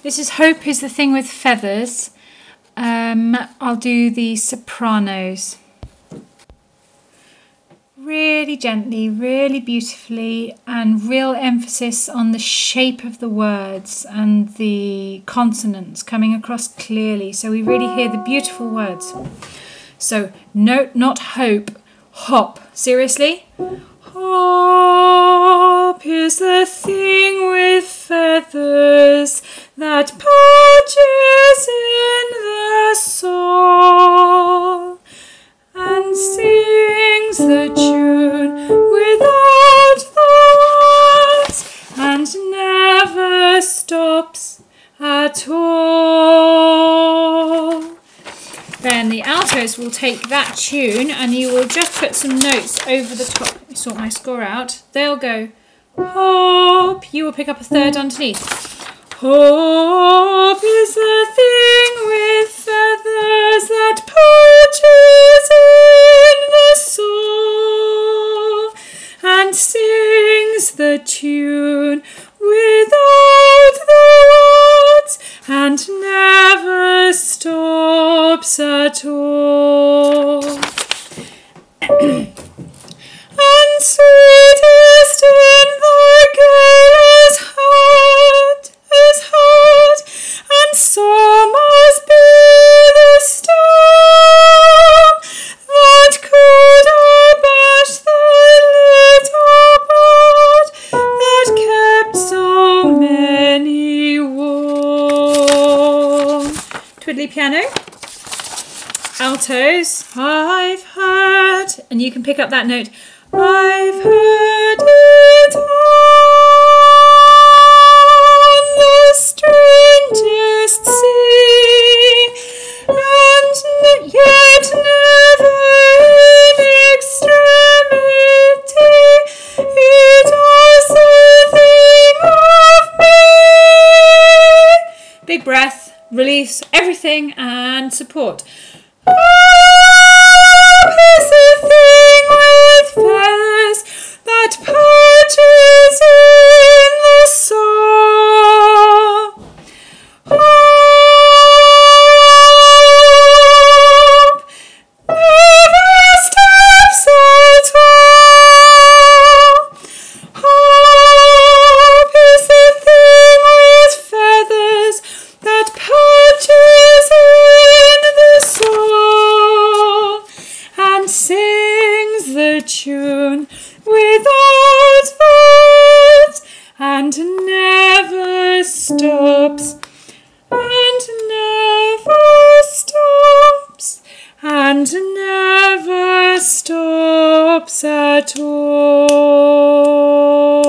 This is Hope is the Thing with Feathers. I'll do the sopranos. Really gently, really beautifully, and real emphasis on the shape of the words and the consonants coming across clearly, so we really hear the beautiful words. So, note not hope, hop. Seriously? Hop is the thing with feathers that perches in the soul and sings the tune without the words and never stops at all. Then the altos will take that tune and you will just put some notes over the top. Let me sort my score out. They'll go hope. You will pick up a third underneath. Hope is the thing with feathers that perches in the soul and sings the tune without the words and never stops at all. And sweetest in the gale is heard, and so must be the storm that could abash the little bird that kept so many warm. Twiddly piano. Altos, I've heard, and you can pick up that note. I've heard it on the strangest sea, and yet never in extremity it was the thing of me. Big breath, release everything, and support. Hope is the thing with feathers that perches in the soul. Hope never stops at all. Hope is the thing with feathers that perches in the soul and sings the tune without words and never stops and never stops and never stops at all.